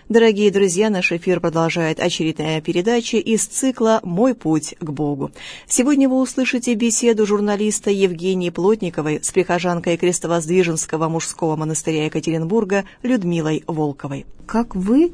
Дорогие друзья, наш эфир продолжает очередная передача из цикла «Мой путь к Богу». Сегодня вы услышите беседу журналиста Евгении Плотниковой с прихожанкой Крестовоздвиженского мужского монастыря Екатеринбурга Людмилой Волковой. Как вы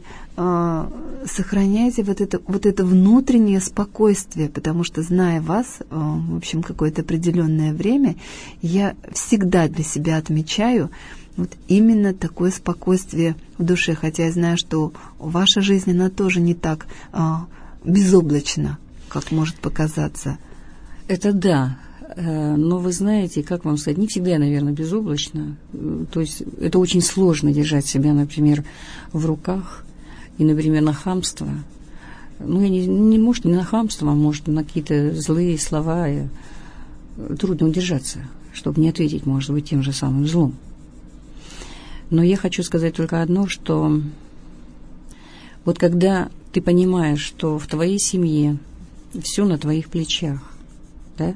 сохраняете вот это внутреннее спокойствие, потому что, зная вас, в общем, какое-то определенное время, я всегда для себя отмечаю вот именно такое спокойствие в душе, хотя я знаю, что ваша жизнь, она тоже не так безоблачна, как может показаться. Это да, но вы знаете, как вам сказать, не всегда, наверное, безоблачно. То есть это очень сложно держать себя, например, в руках и, например, на хамство. Ну, я не может, не на хамство, а может, на какие-то злые слова. Трудно удержаться, чтобы не ответить, может быть, тем же самым злом. Но я хочу сказать только одно, что вот когда ты понимаешь, что в твоей семье все на твоих плечах, да,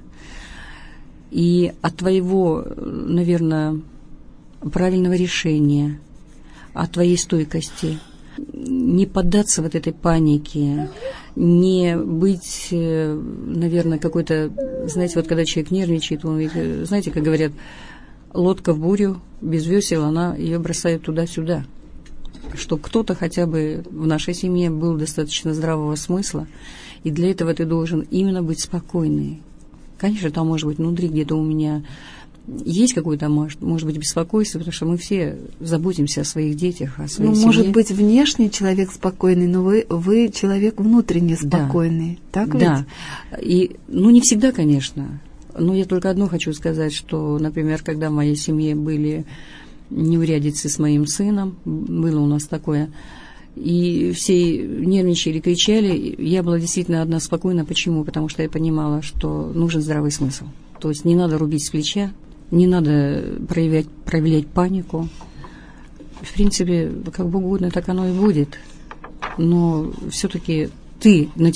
и от твоего, наверное, правильного решения, от твоей стойкости, не поддаться вот этой панике, не быть, наверное, какой-то, знаете, вот когда человек нервничает, он, знаете, как говорят, лодка в бурю, без весел, она ее бросает туда-сюда. Чтобы кто-то хотя бы в нашей семье был достаточно здравого смысла, и для этого ты должен именно быть спокойный. Конечно, там, может быть, внутри где-то у меня есть какое-то, может быть, беспокойство, потому что мы все заботимся о своих детях, о своей семье. Может быть, внешний человек спокойный, но вы человек внутренне спокойный, да. Так ведь? Да, и, не всегда, конечно. Но я только одно хочу сказать, что, например, когда в моей семье были неурядицы с моим сыном, было у нас такое, и все нервничали, кричали, я была действительно одна спокойна. Почему? Потому что я понимала, что нужен здравый смысл. То есть не надо рубить с плеча, не надо проявлять панику. В принципе, как Богу угодно, так оно и будет. Но все-таки на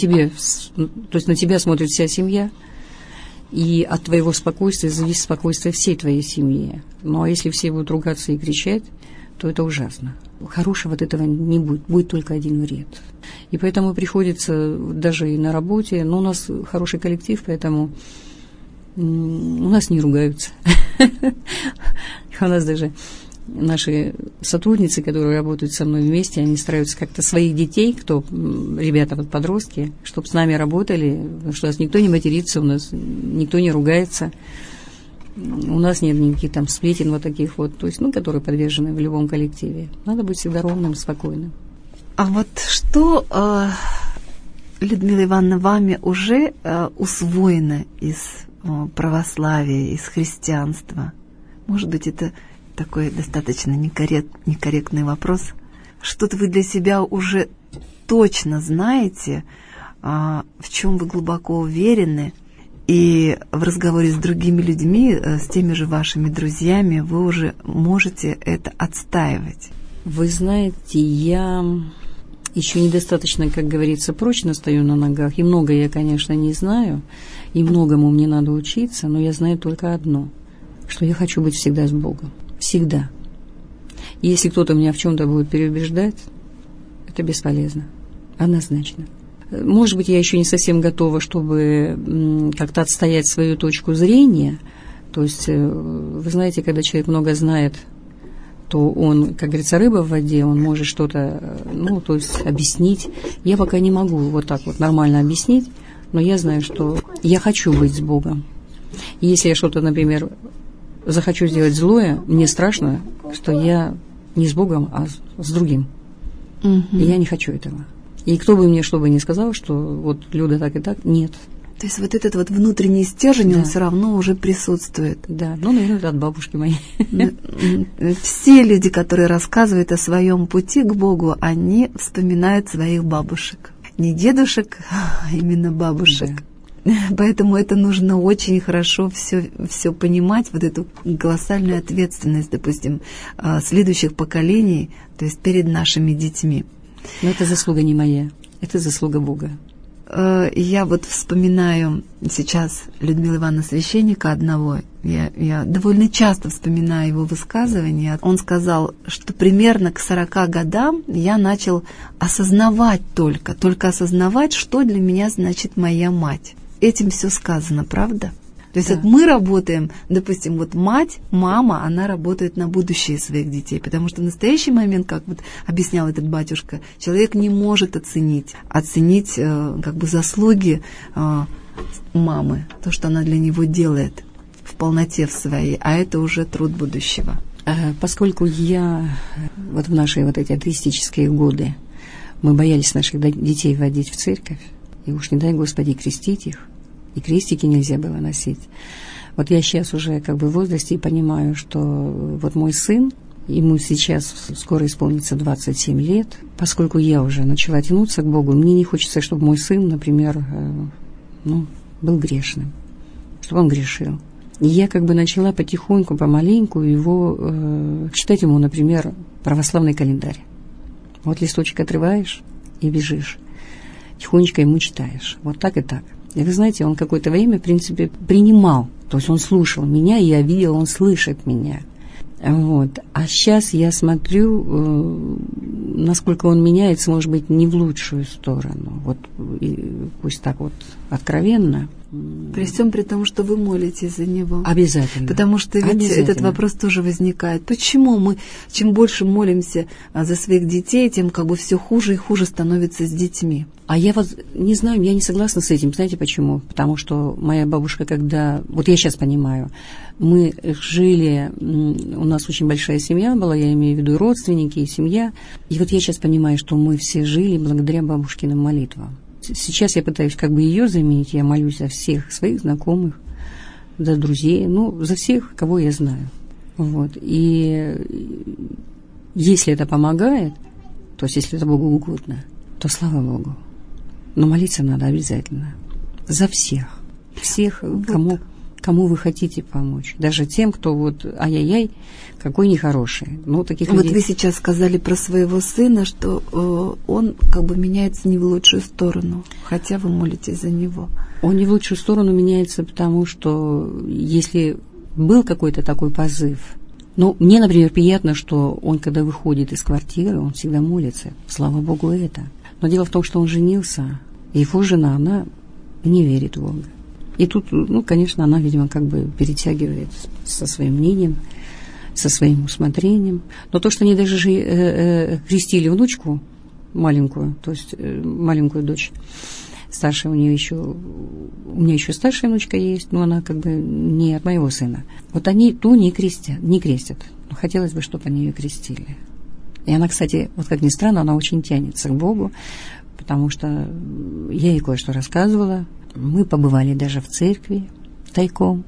тебя смотрит вся семья, и от твоего спокойствия зависит спокойствие всей твоей семьи. Ну, а если все будут ругаться и кричать, то это ужасно. Хорошего от этого не будет, будет только один вред. И поэтому приходится даже и на работе, но у нас хороший коллектив, поэтому у нас не ругаются. У нас даже наши сотрудницы, которые работают со мной вместе, они стараются как-то своих детей, ребята, вот подростки, чтобы с нами работали, потому что у нас никто не матерится, у нас никто не ругается, у нас нет никаких там сплетен вот таких вот, то есть, которые подвержены в любом коллективе. Надо быть всегда ровным, спокойным. А вот что, Людмила Ивановна, вами уже усвоено из православия, из христианства? Может быть, это такой достаточно некорректный вопрос. Что-то вы для себя уже точно знаете, в чем вы глубоко уверены, и в разговоре с другими людьми, с теми же вашими друзьями, вы уже можете это отстаивать. Вы знаете, я еще недостаточно, как говорится, прочно стою на ногах, и многое я, конечно, не знаю, и многому мне надо учиться, но я знаю только одно, что я хочу быть всегда с Богом. Всегда. И если кто-то меня в чем-то будет переубеждать, это бесполезно. Однозначно. Может быть, я еще не совсем готова, чтобы как-то отстоять свою точку зрения. То есть, вы знаете, когда человек много знает, то он, как говорится, рыба в воде, он может что-то, то есть объяснить. Я пока не могу вот так вот нормально объяснить, но я знаю, что я хочу быть с Богом. И если я что-то, например, захочу сделать злое, мне страшно, что я не с Богом, а с другим. И я не хочу этого. И кто бы мне что бы ни сказал, что вот Люда так и так, нет. То есть вот этот вот внутренний стержень, он все равно уже присутствует. Да, наверное, это от бабушки моей. Все люди, которые рассказывают о своем пути к Богу, они вспоминают своих бабушек. Не дедушек, а именно бабушек. Да. Поэтому это нужно очень хорошо все понимать, вот эту колоссальную ответственность, допустим, следующих поколений, то есть перед нашими детьми. Но это заслуга не моя, это заслуга Бога. я вот вспоминаю сейчас Людмилу Ивановну священника одного, я довольно часто вспоминаю его высказывание. Он сказал, что примерно к 40 годам я начал осознавать только осознавать, что для меня значит моя мать. Этим все сказано, правда? То есть вот мы работаем, допустим, вот мать, мама, она работает на будущее своих детей, потому что в настоящий момент, как вот объяснял этот батюшка, человек не может оценить как бы заслуги мамы, то, что она для него делает в полноте в своей, а это уже труд будущего. Поскольку я вот в наши вот эти атеистические годы, мы боялись наших детей водить в церковь, и уж не дай Господи крестить их, и крестики нельзя было носить. Вот я сейчас уже как бы в возрасте и понимаю, что вот мой сын, ему сейчас скоро исполнится 27 лет, поскольку я уже начала тянуться к Богу, мне не хочется, чтобы мой сын, например, был грешным, чтобы он грешил. И я как бы начала потихоньку, помаленьку его читать ему, например, православный календарь. Вот листочек отрываешь и бежишь, тихонечко ему читаешь, вот так и так. И вы знаете, он какое-то время, в принципе, принимал. То есть он слушал меня, и я видела, он слышит меня. Вот. А сейчас я смотрю, насколько он меняется, может быть, не в лучшую сторону. Вот пусть так вот откровенно. При всем при том, что вы молитесь за него. Обязательно. Потому что ведь этот вопрос тоже возникает. Почему мы, чем больше молимся за своих детей, тем как бы все хуже и хуже становится с детьми? А я вот не знаю, я не согласна с этим. Знаете почему? Потому что моя бабушка, когда... Вот я сейчас понимаю. Мы жили... У нас очень большая семья была, я имею в виду и родственники, и семья. И вот я сейчас понимаю, что мы все жили благодаря бабушкиным молитвам. Сейчас я пытаюсь как бы ее заменить. Я молюсь за всех своих знакомых, за друзей, за всех, кого я знаю. Вот. И если это помогает, то есть если это Богу угодно, то слава Богу. Но молиться надо обязательно. За всех. Всех, вот. Кому вы хотите помочь. Даже тем, кто вот ай-яй-яй, какой нехороший. Таких вот людей... вы сейчас сказали про своего сына, что он как бы меняется не в лучшую сторону, хотя вы молитесь за него. Он не в лучшую сторону меняется, потому что если был какой-то такой позыв, мне, например, приятно, что он, когда выходит из квартиры, он всегда молится. Слава Богу, это. Но дело в том, что он женился, и его жена, она не верит в Бога. И тут, конечно, она, видимо, как бы перетягивает со своим мнением, со своим усмотрением. Но то, что они даже крестили внучку маленькую, то есть маленькую дочь, старшая у меня еще старшая внучка есть, но она как бы не от моего сына. Вот они ту не крестят. Но хотелось бы, чтобы они ее крестили. И она, кстати, вот как ни странно, она очень тянется к Богу, потому что я ей кое-что рассказывала. Мы побывали даже в церкви тайком,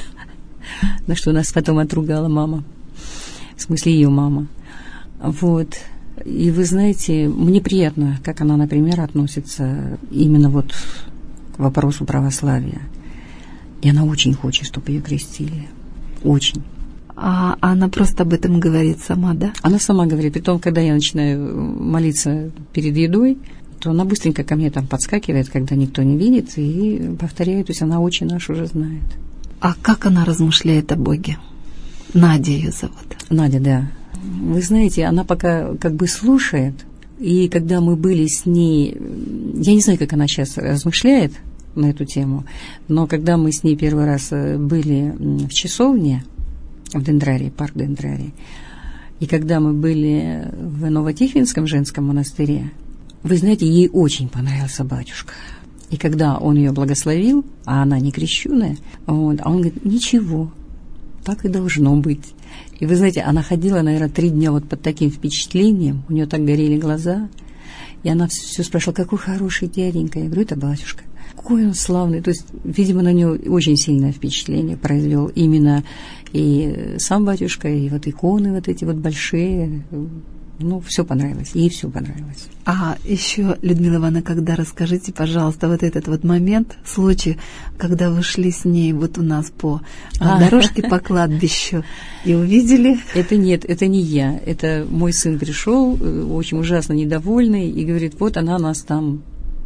на что нас потом отругала мама, в смысле ее мама. Вот. И вы знаете, мне приятно, как она, например, относится именно вот к вопросу православия. И она очень хочет, чтобы ее крестили. Очень. А она просто об этом говорит сама, да? Она сама говорит. Притом, когда я начинаю молиться перед едой, то она быстренько ко мне там подскакивает, когда никто не видит, и повторяет, то есть она «Отче наш» уже знает. А как она размышляет о Боге? Надя ее зовут. Надя, да. Вы знаете, она пока как бы слушает, и когда мы были с ней, я не знаю, как она сейчас размышляет на эту тему, но когда мы с ней первый раз были в часовне, в Дендрарии, парк Дендрарии, и когда мы были в Новотихвинском женском монастыре, вы знаете, ей очень понравился батюшка. И когда он ее благословил, а она не крещеная, а он говорит, ничего, так и должно быть. И вы знаете, она ходила, наверное, 3 дня вот под таким впечатлением, у нее так горели глаза, и она все спрашивала, какой хороший дяденька. Я говорю, это батюшка. Какой он славный. То есть, видимо, на нее очень сильное впечатление произвел именно и сам батюшка, и вот иконы вот эти вот большие. Все понравилось, ей все понравилось. А еще, Людмила Ивановна, когда расскажите, пожалуйста, вот этот вот момент, случай, когда вы шли с ней вот у нас по дорожке по кладбищу и увидели... Это не я, это мой сын пришел, очень ужасно недовольный, и говорит, вот она нас там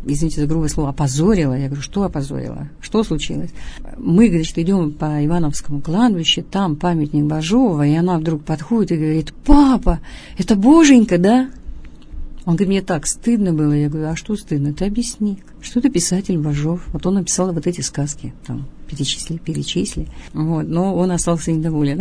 извините за грубое слово, опозорила. Я говорю, что опозорила? Что случилось? Мы, говорит, идем по Ивановскому кладбищу, там памятник Бажова, и она вдруг подходит и говорит: папа, это Боженька, да? Он говорит, мне так стыдно было. Я говорю, а что стыдно? Ты объясни. Что это писатель Бажов? Вот он написал вот эти сказки, там, перечисли. Вот, но он остался недоволен.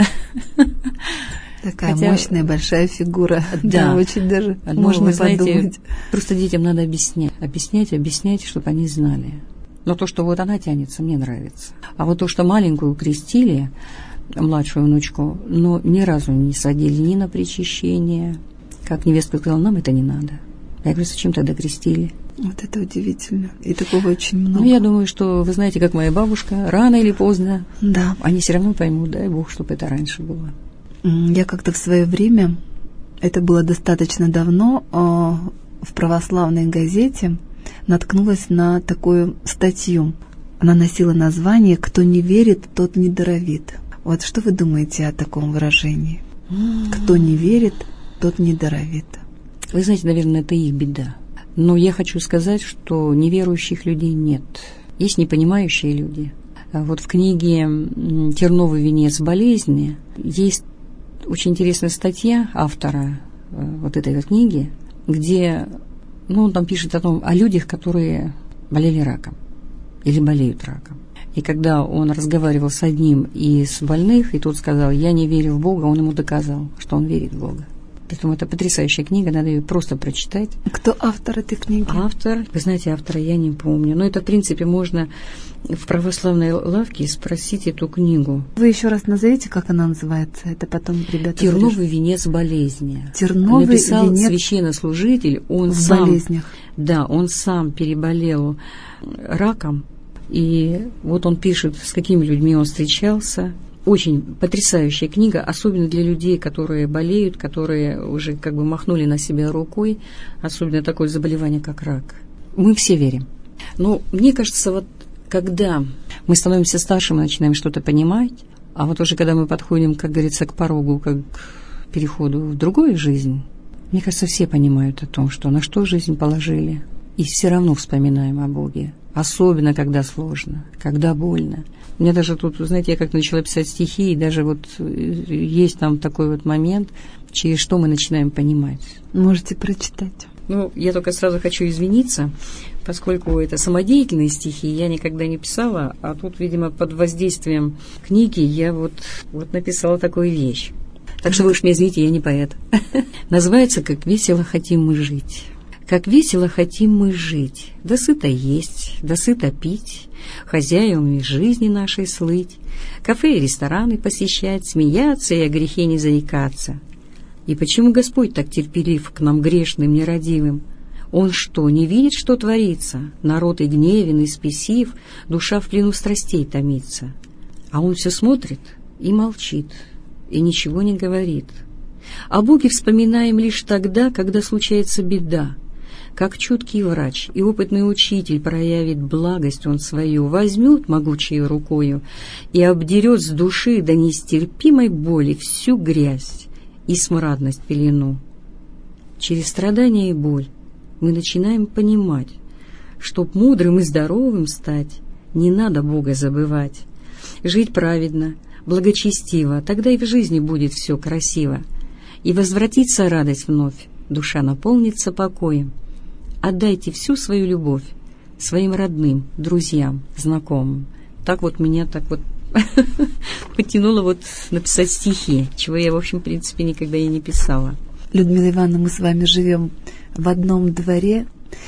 Такая мощная, большая фигура. Да, очень даже можно подумать. Знаете, просто детям надо объяснять, чтобы они знали. Но то, что вот она тянется, мне нравится. А вот то, что маленькую крестили, младшую внучку, но ни разу не садили ни на причащение. Как невестка сказала, нам это не надо. Я говорю, зачем тогда крестили? Вот это удивительно. И такого очень много. Ну, я думаю, что, вы знаете, как моя бабушка, рано или поздно, да, они все равно поймут, дай Бог, чтобы это раньше было. Я как-то в свое время, это было достаточно давно, в православной газете наткнулась на такую статью. Она носила название «Кто не верит, тот не даровит». Вот что вы думаете о таком выражении? Кто не верит, тот не даровит. Вы знаете, наверное, это их беда. Но я хочу сказать, что неверующих людей нет. Есть непонимающие люди. Вот в книге «Терновый венец болезни» есть очень интересная статья автора вот этой вот книги, где, он там пишет о людях, которые болели раком или болеют раком. И когда он разговаривал с одним из больных, и тот сказал, я не верю в Бога, он ему доказал, что он верит в Бога. Поэтому это потрясающая книга, надо ее просто прочитать. Кто автор этой книги? Автор, вы знаете, автора я не помню. Но это, в принципе, можно в православной лавке спросить эту книгу. Вы еще раз назовите, как она называется? Это потом ребята... «Терновый венец болезни». «Терновый написал венец священнослужитель. Он в сам, болезнях». Да, он сам переболел раком. И вот он пишет, с какими людьми он встречался. Очень потрясающая книга, особенно для людей, которые болеют, которые уже как бы махнули на себя рукой, особенно такое заболевание, как рак. Мы все верим. Но мне кажется, вот когда мы становимся старше, мы начинаем что-то понимать, а вот уже когда мы подходим, как говорится, к порогу, как к переходу в другую жизнь, мне кажется, все понимают о том, что на что жизнь положили, и все равно вспоминаем о Боге. Особенно, когда сложно, когда больно. У меня даже тут, знаете, я как-то начала писать стихи, и даже вот есть там такой вот момент, через что мы начинаем понимать. Можете прочитать. Я только сразу хочу извиниться, поскольку это самодеятельные стихи, я никогда не писала, а тут, видимо, под воздействием книги я вот написала такую вещь. Так что вы уж меня извините, я не поэт. Называется «Как весело хотим мы жить». Как весело хотим мы жить, да сыто есть, да сыто пить, хозяевами жизни нашей слыть, кафе и рестораны посещать, смеяться и о грехе не заикаться. И почему Господь так терпелив к нам грешным нерадивым? Он что, не видит, что творится? Народ и гневен, и спесив, душа в плену страстей томится. А он все смотрит и молчит, и ничего не говорит. О Боге вспоминаем лишь тогда, когда случается беда. Как чуткий врач и опытный учитель проявит благость он свою, возьмет могучей рукою и обдерет с души до нестерпимой боли всю грязь и смрадность пелену. Через страдания и боль мы начинаем понимать, чтоб мудрым и здоровым стать, не надо Бога забывать. Жить праведно, благочестиво, тогда и в жизни будет все красиво. И возвратится радость вновь, душа наполнится покоем. Отдайте всю свою любовь своим родным, друзьям, знакомым. Так вот меня потянуло написать стихи, чего я, в общем, в принципе, никогда и не писала. Людмила Ивановна, мы с вами живем в одном дворе,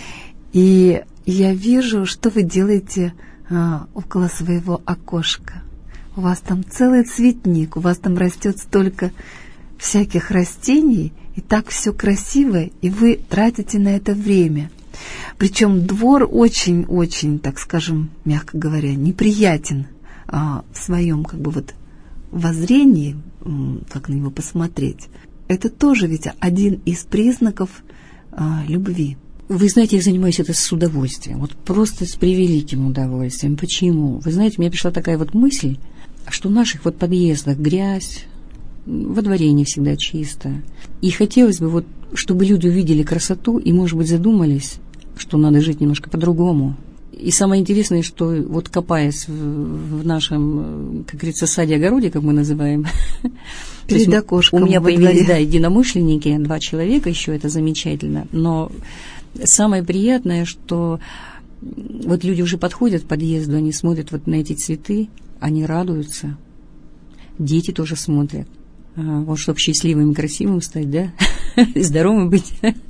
и я вижу, что вы делаете около своего окошка. У вас там целый цветник, у вас там растет столько всяких растений, и так все красиво, и вы тратите на это время. Причем двор очень-очень, так скажем, мягко говоря, неприятен в своем воззрении, как на него посмотреть. Это тоже ведь один из признаков любви. Вы знаете, я занимаюсь это с удовольствием, просто с превеликим удовольствием. Почему? Вы знаете, мне пришла такая мысль, что в наших подъездах грязь, во дворе не всегда чисто. И хотелось бы, чтобы люди увидели красоту и, может быть, задумались, что надо жить немножко по-другому. И самое интересное, что вот копаясь в нашем, как говорится, саде-огороде, как мы называем, перед окошком у меня появились, да, единомышленники, 2 человека еще, это замечательно. Но самое приятное, что вот люди уже подходят к подъезду, они смотрят вот на эти цветы, они радуются. Дети тоже смотрят. Вот, чтобы счастливым и красивым стать, да, и здоровым быть.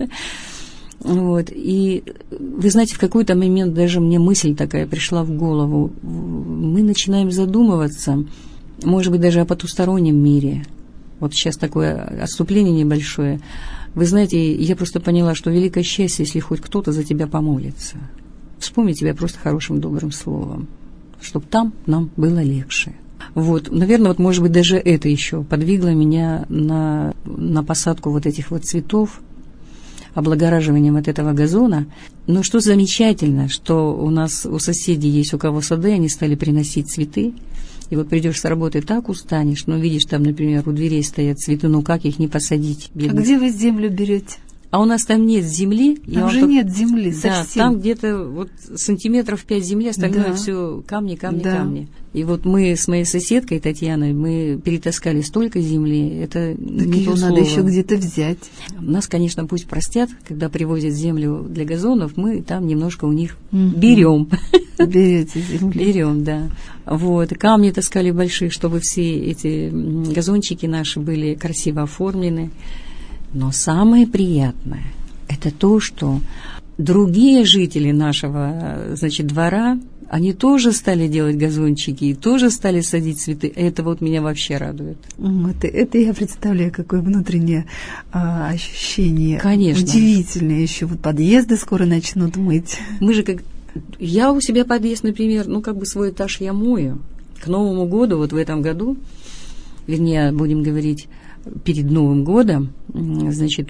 Вот. И вы знаете, в какой-то момент даже мне мысль такая пришла в голову. Мы начинаем задумываться, может быть, даже о потустороннем мире. Вот сейчас такое отступление небольшое. Вы знаете, я просто поняла, что великое счастье, если хоть кто-то за тебя помолится. Вспомни тебя просто хорошим, добрым словом, чтобы там нам было легче. Вот, наверное, вот, может быть, даже это еще подвигло меня на посадку вот этих вот цветов, облагораживанием от этого газона. Но что замечательно, что у нас у соседей есть у кого сады, они стали приносить цветы. И вот придешь с работы, так устанешь, но видишь, там, например, у дверей стоят цветы, ну как их не посадить? Бедных. А где вы землю берете? А у нас там нет земли. Там же нет земли да, совсем. Там где-то вот сантиметров 5 земли, остальное все камни, камни, да. камни. И вот мы с моей соседкой Татьяной, мы перетаскали столько земли, это так не ее то надо слово. еще где-то взять. Нас, конечно, пусть простят, когда привозят землю для газонов, мы там немножко у них берем. Берете землю. Берем, да. Вот. Камни таскали большие, чтобы все эти газончики наши были красиво оформлены. Но самое приятное – это то, что другие жители нашего, значит, двора, они тоже стали делать газончики и тоже стали садить цветы. Это вот меня вообще радует. Это я представляю, какое внутреннее ощущение. Конечно. Удивительное еще. Вот подъезды скоро начнут мыть. Мы же как... Я у себя подъезд, например, ну, как бы свой этаж я мою. К Новому году, вот в этом году, вернее, будем говорить, перед Новым годом, значит,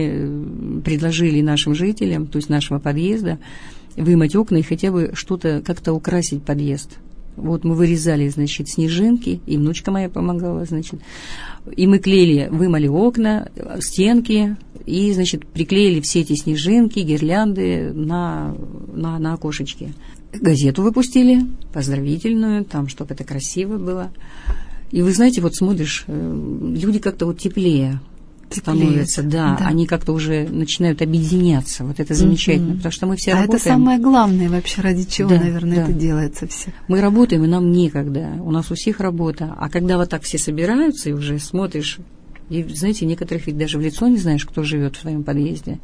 мы предложили нашим жителям, то есть нашего подъезда, вымыть окна и хотя бы что-то, как-то украсить подъезд. Вот мы вырезали, значит, снежинки, и внучка моя помогала, значит, и мы клеили, вымыли окна, стенки, и, значит, приклеили все эти снежинки, гирлянды на окошечки. Газету выпустили, поздравительную, там, чтобы это красиво было. И вы знаете, вот смотришь, люди как-то вот теплее становятся, да, они как-то уже начинают объединяться, вот это замечательно, потому что мы все работаем. Это самое главное вообще, ради чего, наверное, это делается все. Мы работаем, и нам некогда, у нас у всех работа, а когда вот так все собираются и уже смотришь, и, знаете, некоторых ведь даже в лицо не знаешь, кто живет в своем подъезде,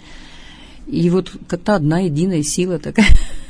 и вот как-то одна единая сила такая,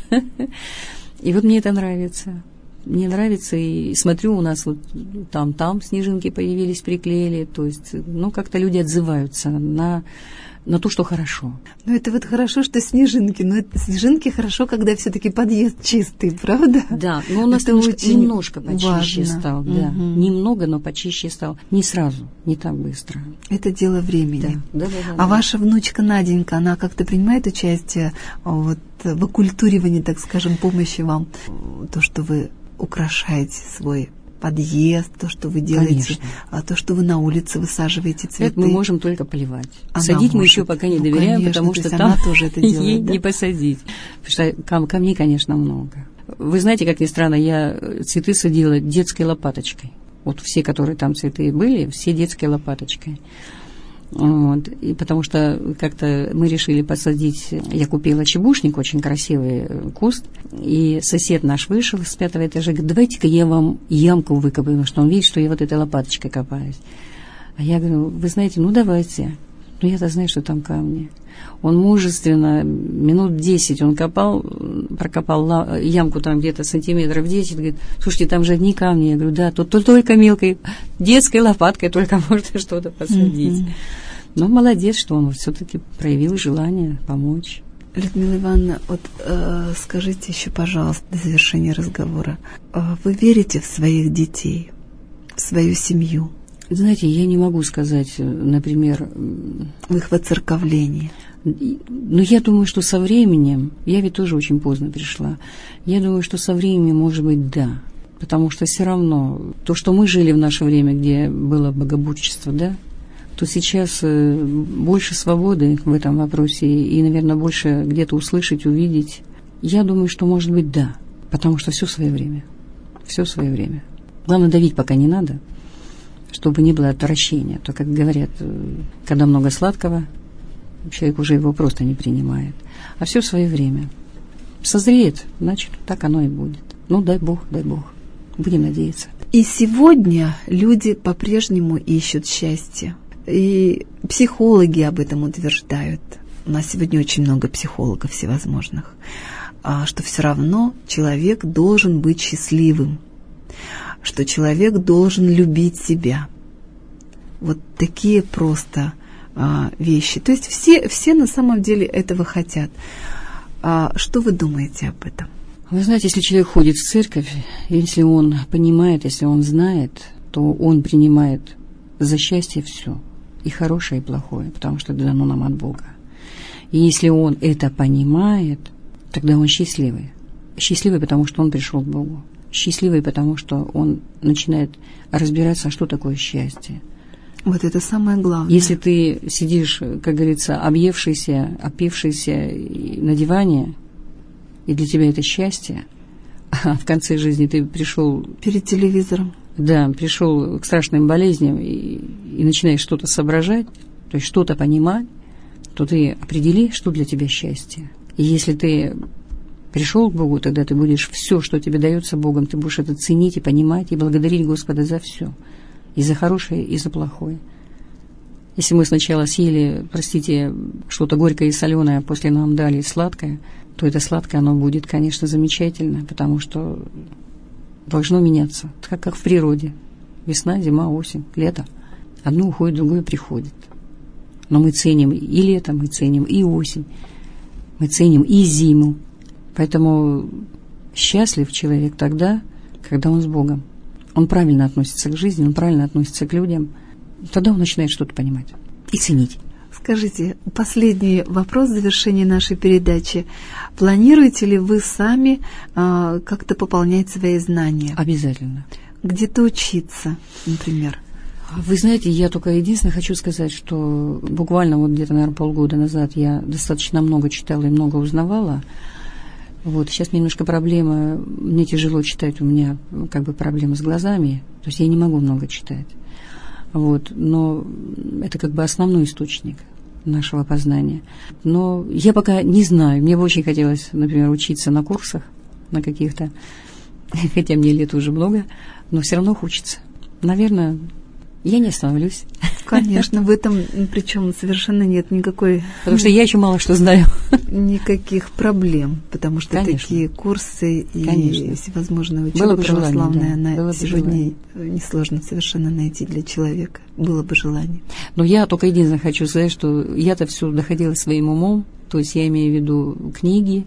и вот мне это нравится. Мне нравится, и смотрю, у нас вот там снежинки появились, приклеили, то есть, ну, как-то люди отзываются на то, что хорошо. Ну, это вот хорошо, что снежинки, но это снежинки хорошо, когда все-таки подъезд чистый, правда? Да, но у нас немножко почище стал, да, немного, но почище стал, не сразу, не так быстро. Это дело времени. Да. А ваша внучка Наденька, она как-то принимает участие вот в оккультуривании, так скажем, помощи вам, то, что вы украшаете свой подъезд, то, что вы делаете, то, что вы на улице высаживаете цветы. Это мы можем только поливать. Садить мы еще пока не доверяем, конечно, потому что там тоже это делает, ей не посадить. Потому что камней, конечно, много. Вы знаете, как ни странно, я цветы садила детской лопаточкой. Вот все, которые там цветы были, все детской лопаточкой. Вот. И потому что как-то мы решили посадить, я купила чебушник, очень красивый куст, и сосед наш вышел с 5-го этажа, говорит, давайте-ка я вам ямку выкопаю, потому что он видит, что я вот этой лопаточкой копаюсь. А я говорю, вы знаете, ну давайте. Ну я-то знаю, что там камни. Он мужественно, минут 10 он прокопал ямку там где-то сантиметров 10, говорит, слушайте, там же одни камни. Я говорю, да, тут только мелкой, детской лопаткой только можно что-то посадить. Но молодец, что он все-таки проявил желание помочь. Людмила Ивановна, вот скажите еще, пожалуйста, до завершения разговора, вы верите в своих детей, в свою семью? Знаете, я не могу сказать, например... В их воцерковлении. Но я думаю, что со временем, я ведь тоже очень поздно пришла, я думаю, что со временем, может быть, да. Потому что все равно то, что мы жили в наше время, где было богоборчество, да, то сейчас больше свободы в этом вопросе и, наверное, больше где-то услышать, увидеть. Я думаю, что, может быть, да, потому что все в свое время. Все в свое время. Главное, давить пока не надо, чтобы не было отвращения. То, как говорят, когда много сладкого, человек уже его просто не принимает. А все в свое время. Созреет, значит, так оно и будет. Ну, дай Бог, дай Бог. Будем надеяться. И сегодня люди по-прежнему ищут счастье. И психологи об этом утверждают. У нас сегодня очень много психологов всевозможных. Что все равно человек должен быть счастливым. Что человек должен любить себя. Вот такие просто вещи. То есть все на самом деле этого хотят. Что вы думаете об этом? Вы знаете, если человек ходит в церковь, если он понимает, если он знает, то он принимает за счастье все, и хорошее, и плохое, потому что это дано нам от Бога. И если он это понимает, тогда он счастливый. Счастливый, потому что он пришел к Богу. Счастливый, потому что он начинает разбираться, что такое счастье. Вот это самое главное. Если ты сидишь, как говорится, объевшийся, опившийся на диване, и для тебя это счастье, а в конце жизни ты пришел... Перед телевизором. Да, пришел к страшным болезням и начинаешь что-то соображать, то есть что-то понимать, то ты определи, что для тебя счастье. И если ты пришел к Богу, тогда ты будешь все, что тебе дается Богом, ты будешь это ценить и понимать, и благодарить Господа за все. И за хорошее, и за плохое. Если мы сначала съели, простите, что-то горькое и соленое, а после нам дали сладкое, то это сладкое, оно будет, конечно, замечательно, потому что должно меняться, как в природе. Весна, зима, осень, лето. Одно уходит, другое приходит. Но мы ценим и лето, мы ценим и осень, мы ценим и зиму. Поэтому счастлив человек тогда, когда он с Богом. Он правильно относится к жизни, он правильно относится к людям. Тогда он начинает что-то понимать и ценить. Скажите, последний вопрос в завершении нашей передачи. Планируете ли вы сами как-то пополнять свои знания? Обязательно. Где-то учиться, например? Вы знаете, я только единственное хочу сказать, что буквально вот где-то, наверное, полгода назад я достаточно много читала и много узнавала. Вот, сейчас немножко проблема, мне тяжело читать, у меня как бы проблемы с глазами, то есть я не могу много читать. Вот, но это как бы основной источник нашего познания. Но я пока не знаю, мне бы очень хотелось, например, учиться на курсах, на каких-то, хотя мне лет уже много, но все равно хочется. Наверное, я не остановлюсь. Конечно, в этом, причем совершенно нет никакой... Потому что я еще мало что знаю. Никаких проблем, потому что Конечно. такие курсы и Конечно. всевозможные учебы православные, желание, да. она сегодня несложно совершенно найти для человека. Было бы желание. Но я только единственное хочу сказать, что я-то все доходила своим умом, то есть я имею в виду книги,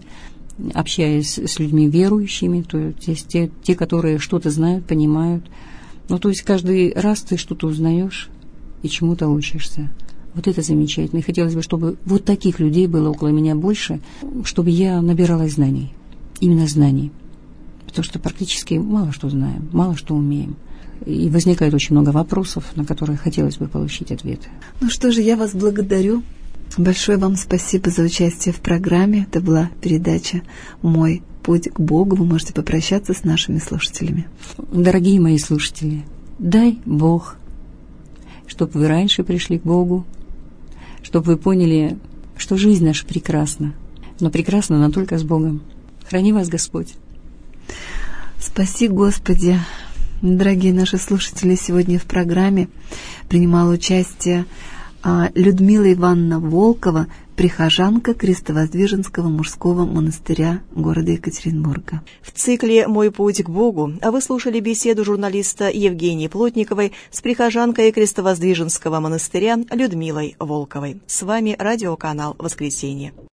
общаясь с людьми верующими, то есть те, которые что-то знают, понимают. Ну, то есть каждый раз ты что-то узнаешь и чему-то учишься. Вот это замечательно. И хотелось бы, чтобы вот таких людей было около меня больше, чтобы я набиралась знаний. Именно знаний. Потому что практически мало что знаем, мало что умеем. И возникает очень много вопросов, на которые хотелось бы получить ответы. Ну что же, я вас благодарю. Большое вам спасибо за участие в программе. Это была передача «Мой путь к Богу». Вы можете попрощаться с нашими слушателями. Дорогие мои слушатели, дай Бог, чтобы вы раньше пришли к Богу, чтобы вы поняли, что жизнь наша прекрасна, но прекрасна она только с Богом. Храни вас Господь. Спаси Господи. Дорогие наши слушатели, сегодня в программе принимала участие Людмила Ивановна Волкова, прихожанка Крестовоздвиженского мужского монастыря города Екатеринбурга. В цикле «Мой путь к Богу» вы слушали беседу журналиста Евгении Плотниковой с прихожанкой Крестовоздвиженского монастыря Людмилой Волковой. С вами радиоканал «Воскресенье».